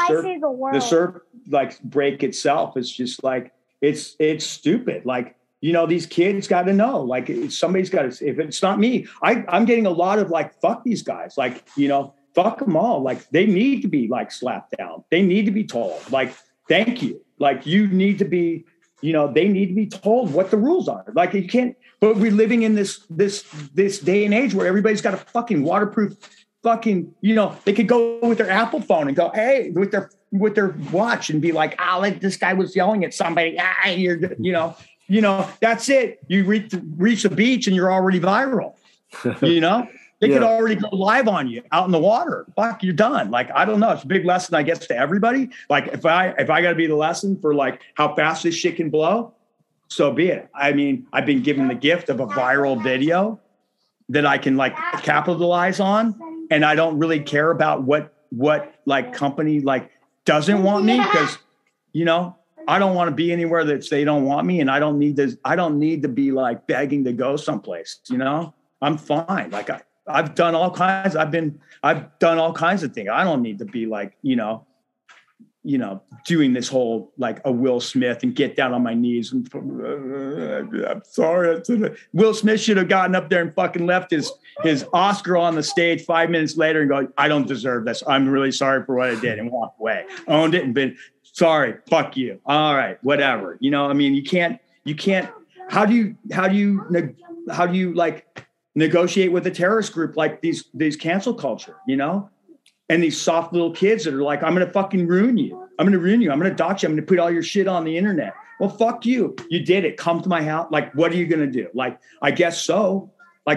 like break itself. It's just like, it's stupid. Like, you know, these kids got to know, like somebody's got to, if it's not me, I'm getting a lot of like, fuck these guys. Like, you know, fuck them all. Like, they need to be like slapped down. They need to be told like, thank you. Like, you need to be, you know, they need to be told what the rules are. Like, you can't, but we're living in this day and age where everybody's got a fucking waterproof fucking, you know, they could go with their Apple phone and go, hey, with their watch and be like, like this guy was yelling at somebody. You're, you know, that's it. You reach the beach and you're already viral. You know, they could already go live on you out in the water. Fuck, you're done. Like, I don't know. It's a big lesson, I guess, to everybody. Like, if I got to be the lesson for like how fast this shit can blow, so be it. I mean, I've been given the gift of a viral video that I can like capitalize on. And I don't really care about what like company like doesn't want me because, you know, I don't want to be anywhere that they don't want me. And I don't need to be like begging to go someplace, you know, I'm fine. Like I've done all kinds. I've done all kinds of things. I don't need to be like, you know, doing this whole like a Will Smith and get down on my knees and I'm sorry. Will Smith should have gotten up there and fucking left his Oscar on the stage 5 minutes later and go, I don't deserve this. I'm really sorry for what I did, and walk away. Owned it and been sorry. Fuck you. All right, whatever. You know, I mean, you can't. How do you like negotiate with a terrorist group like these cancel culture? You know. And these soft little kids that are like, I'm going to fucking ruin you. I'm going to ruin you. I'm going to dox you. I'm going to put all your shit on the internet. Well, fuck you. You did it. Come to my house. Like, what are you going to do? Like, I guess so. Like,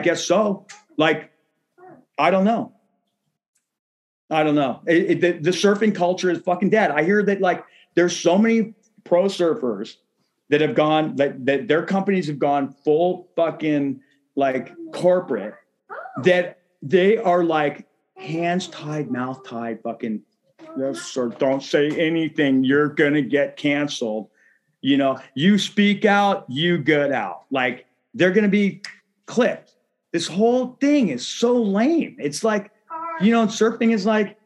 I don't know. The surfing culture is fucking dead. I hear that like there's so many pro surfers that have gone, that their companies have gone full fucking like corporate, that they are like, hands tied, mouth tied, fucking, yes, sir, don't say anything. You're going to get canceled. You know, you speak out, you get out. Like, they're going to be clipped. This whole thing is so lame. It's like, you know, surfing is like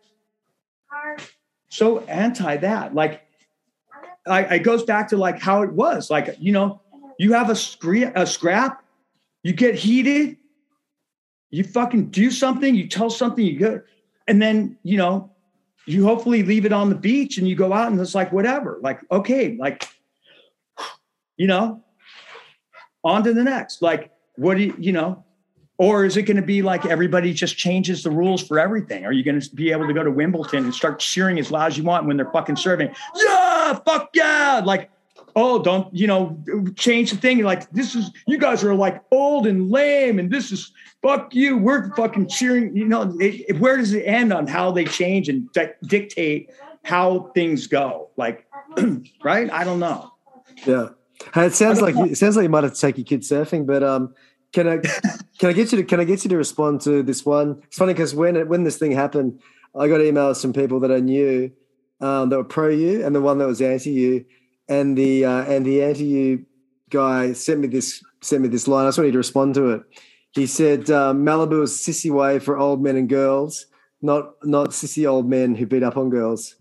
so anti that. Like, it goes back to like how it was. Like, you know, you have a scrap, you get heated, you fucking do something, you tell something, you go, and then, you know, you hopefully leave it on the beach and you go out and it's like, whatever, like, okay, like, you know, on to the next. Like, what do you know, or is it going to be like everybody just changes the rules for everything? Are you going to be able to go to Wimbledon and start cheering as loud as you want when they're fucking serving? Yeah, fuck yeah. Like, oh, don't, change the thing. Like, you guys are like old and lame, and this is fuck you. We're fucking cheering. Where does it end on how they change and dictate how things go? Like, right? I don't know. Yeah. Hey, it sounds like you might have to take your kids surfing, but can I get you to respond to this one? It's funny because when this thing happened, I got emails from people that I knew that were pro you, and the one that was anti you, and the anti you guy sent me this line. I just want you to respond to it. He said, "Malibu is a sissy way for old men and girls, not sissy old men who beat up on girls."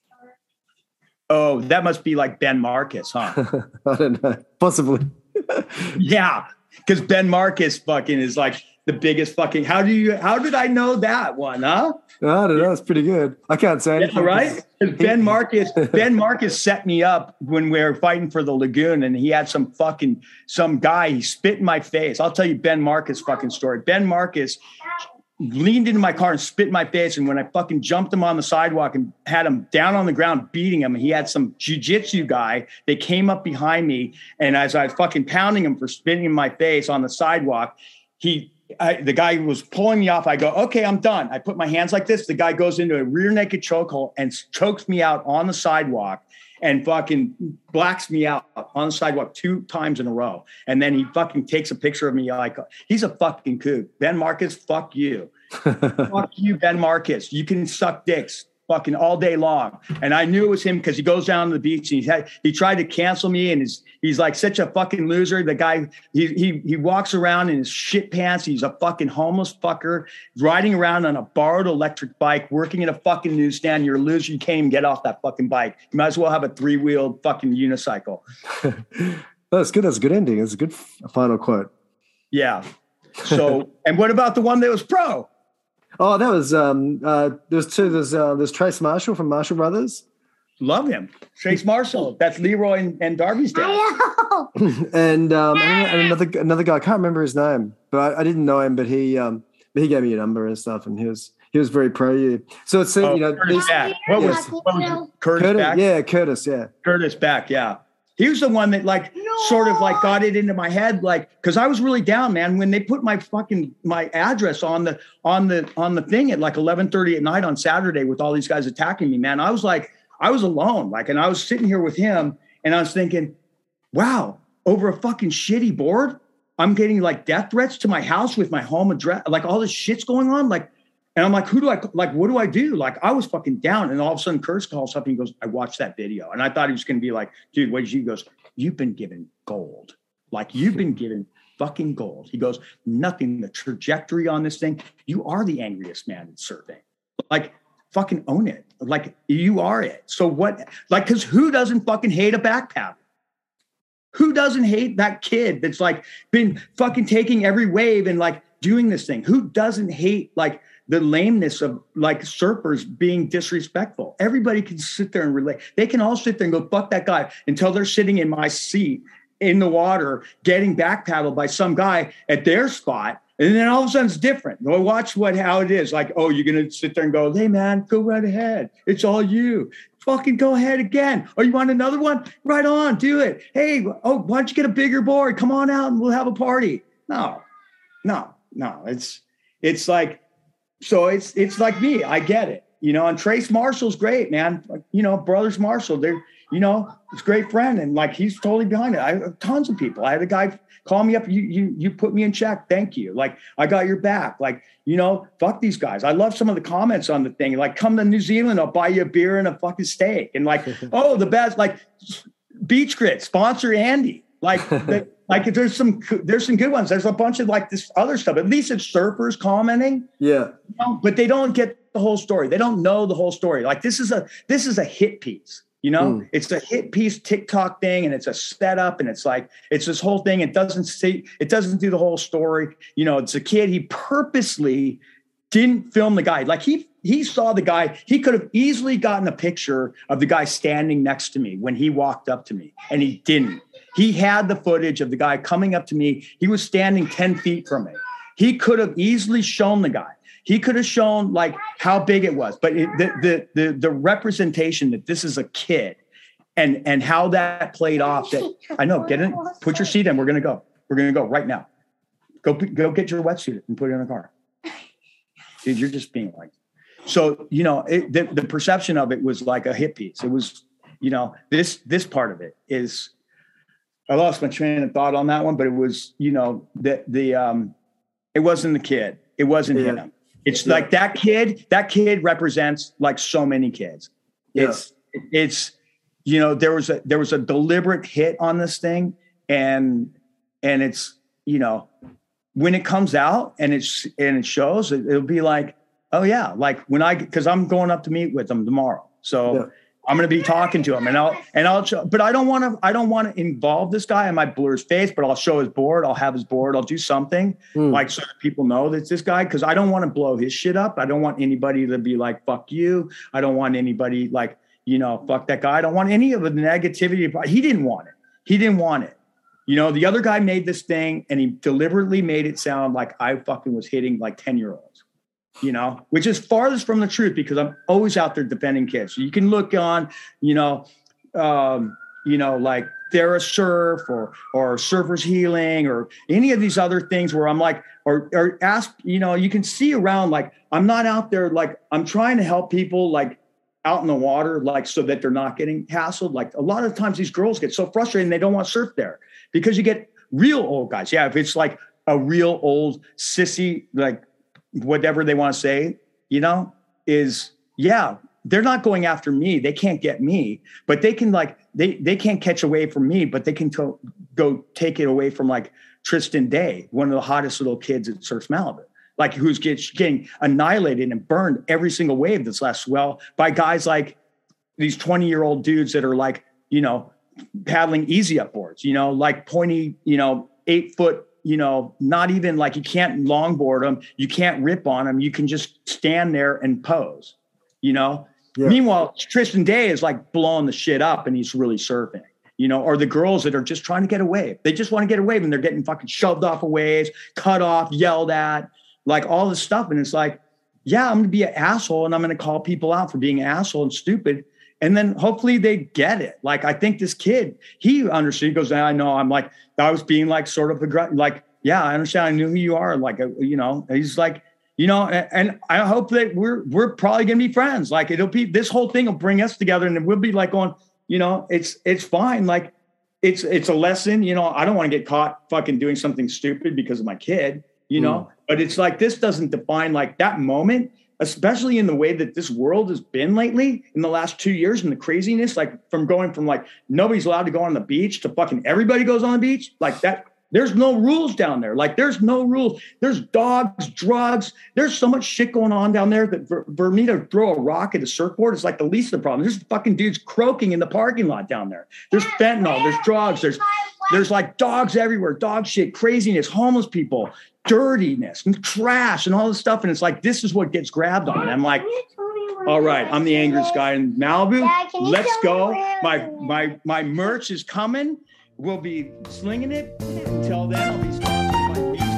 Oh, that must be like Ben Marcus, huh? I don't know. Possibly. Yeah, because Ben Marcus fucking is like the biggest fucking. How did I know that one, huh? I don't know. It's pretty good. I can't say anything. Yeah, right? Ben Marcus set me up when we were fighting for the Lagoon, and he had some guy, he spit in my face. I'll tell you Ben Marcus fucking story. Ben Marcus leaned into my car and spit in my face. And when I fucking jumped him on the sidewalk and had him down on the ground beating him, he had some jiu-jitsu guy. They came up behind me. And as I was fucking pounding him for spitting in my face on the sidewalk, the guy was pulling me off. I go, okay, I'm done. I put my hands like this. The guy goes into a rear naked chokehold and chokes me out on the sidewalk and fucking blacks me out on the sidewalk 2 times in a row. And then he fucking takes a picture of me like, he's a fucking kook. Ben Marcus, fuck you. Fuck you, Ben Marcus. You can suck dicks fucking all day long. And I knew it was him because he goes down to the beach and he tried to cancel me, and he's like such a fucking loser. The guy, he walks around in his shit pants. He's a fucking homeless fucker riding around on a borrowed electric bike, working at a fucking newsstand. You're a loser. You can't even get off that fucking bike. You might as well have a 3-wheeled fucking unicycle. That's good. That's a good ending. It's a good final quote. Yeah. So, and what about the one that was pro? Oh, that was there's 2. There's Trace Marshall from Marshall Brothers. Love him, Trace Marshall. That's Leroy and Darby's dad. And another guy. I can't remember his name, but I didn't know him. But he gave me a number and stuff, and he was very pro you. So it's Curtis Back. What was Curtis Back? Yeah, Curtis. Yeah, Curtis Back. Yeah. He was the one that sort of got it into my head, because I was really down, man. When they put my address on the thing at 11:30 at night on Saturday with all these guys attacking me, man, I was alone, and I was sitting here with him, and I was thinking, wow, over a fucking shitty board, I'm getting death threats to my house with my home address, all this shit's going on, and I'm like, what do I do? I was fucking down. And all of a sudden Kurtz calls up and he goes, I watched that video. And I thought he was going to be like, dude, what did you? He goes, you've been given gold. You've been given fucking gold. He goes, nothing, the trajectory on this thing. You are the angriest man in surfing. Fucking own it. You are it. So what, cause who doesn't fucking hate a back paddle? Who doesn't hate that kid that's been fucking taking every wave and doing this thing? Who doesn't hate the lameness of surfers being disrespectful? Everybody can sit there and relate. They can all sit there and go, fuck that guy, until they're sitting in my seat in the water, getting back paddled by some guy at their spot. And then all of a sudden it's different. Go watch how it is. Oh, you're going to sit there and go, hey man, go right ahead. It's all you. Fucking go ahead again. Oh, you want another one? Right on, do it. Hey, why don't you get a bigger board? Come on out and we'll have a party. No. It's so it's like me. I get it, and Trace Marshall's great, man. Brothers Marshall, they're, it's a great friend. And he's totally behind it. I have tons of people. I had a guy call me up. You put me in check. Thank you. I got your back. Fuck these guys. I love some of the comments on the thing. Come to New Zealand, I'll buy you a beer and a fucking steak. And oh, the best, Beach Grit, sponsor Andy. There's some good ones. There's a bunch of this other stuff. At least it's surfers commenting. Yeah. But they don't get the whole story. They don't know the whole story. This is a hit piece. It's a hit piece TikTok thing, and it's a setup, and it's this whole thing. It doesn't do the whole story. It's a kid. He purposely didn't film the guy. He saw the guy. He could have easily gotten a picture of the guy standing next to me when he walked up to me, and he didn't. He had the footage of the guy coming up to me. He was standing 10 feet from me. He could have easily shown the guy. He could have shown how big it was, but the representation that this is a kid and how that played off. That I know, get in, put your seat in. We're going to go right now. Go get your wetsuit and put it in the car. Dude, you're just being like, so, you know, the perception of it was like a hit piece. It was, you know, this part of it is, I lost my train of thought on that one, but it was, you know, it wasn't the kid. It wasn't him. It's like that kid represents like so many kids. It's, you know, there was a deliberate hit on this thing, and it's, you know, when it comes out and it shows, it'll be like, oh yeah, like because I'm going up to meet with them tomorrow, so I'm going to be talking to him, and I'll show, but I don't want to involve this guy. I might blur his face, but I'll show his board. I'll have his board. I'll do something like so that people know that it's this guy, because I don't want to blow his shit up. I don't want anybody to be like, fuck you. I don't want anybody like, you know, fuck that guy. I don't want any of the negativity. He didn't want it. You know, the other guy made this thing and he deliberately made it sound like I fucking was hitting like 10-year-olds, you know, which is farthest from the truth, because I'm always out there defending kids. So you can look on, like TheraSurf or Surfers Healing or any of these other things where I'm like, or ask, you know, you can see around, like, I'm not out there, like, I'm trying to help people like out in the water, like, so that they're not getting hassled. Like a lot of times these girls get so frustrated and they don't want to surf there, because you get real old guys. Yeah. If it's like a real old sissy, like whatever they want to say, you know, they're not going after me. They can't get me, but they can like, they can't catch away from me, but they can go take it away from like Tristan Day, one of the hottest little kids at Surfs Malibu, like who's getting annihilated and burned every single wave that's last swell by guys like these 20-year-old dudes that are like, you know, paddling easy up boards, you know, like pointy, you know, 8 foot, you know, not even like, you can't longboard them. You can't rip on them. You can just stand there and pose, you know? Yeah. Meanwhile, Tristan Day is like blowing the shit up and he's really surfing, you know, or the girls that are just trying to get a wave. They just want to get a wave and they're getting fucking shoved off of waves, cut off, yelled at, like all this stuff. And it's like, yeah, I'm going to be an asshole and I'm going to call people out for being an asshole and stupid. And then hopefully they get it. Like, I think this kid, he understood. He goes, I know. I'm like, I was being like sort of like, yeah, I understand. I knew who you are. Like, you know, he's like, you know, and I hope that we're probably going to be friends. Like, it'll be, this whole thing will bring us together and we'll be like going, you know, it's fine. Like it's a lesson, you know, I don't want to get caught fucking doing something stupid because of my kid, you know, but it's like, this doesn't define like that moment, especially in the way that this world has been lately in the last 2 years, and the craziness, like from going from like, nobody's allowed to go on the beach to fucking everybody goes on the beach like that. There's no rules down there. Like there's no rules. There's dogs, drugs. There's so much shit going on down there that for me to throw a rock at a surfboard is like the least of the problem. There's fucking dudes croaking in the parking lot down there. There's fentanyl, there's drugs, there's like dogs everywhere, dog shit, craziness, homeless people, dirtiness and trash and all this stuff. And it's like, this is what gets grabbed on. And I'm like, all right, I'm the angriest guy in Malibu. Let's go. My merch is coming. We'll be slinging it. Until then, I'll be sponsored by Beach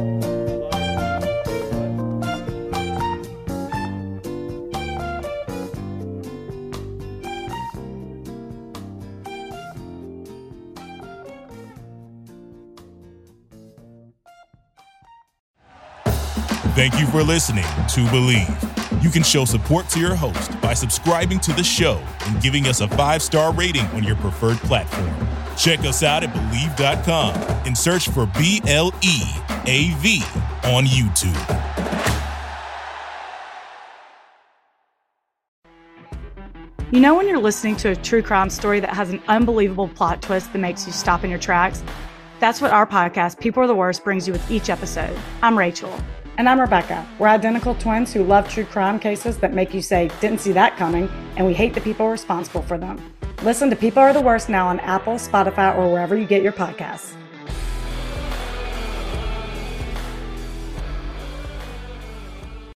Thank you for listening to Believe. You can show support to your host by subscribing to the show and giving us a 5-star rating on your preferred platform. Check us out at Believe.com and search for BLEAV on YouTube. You know when you're listening to a true crime story that has an unbelievable plot twist that makes you stop in your tracks? That's what our podcast, People Are the Worst, brings you with each episode. I'm Rachel. And I'm Rebecca. We're identical twins who love true crime cases that make you say, didn't see that coming, and we hate the people responsible for them. Listen to People Are the Worst now on Apple, Spotify, or wherever you get your podcasts.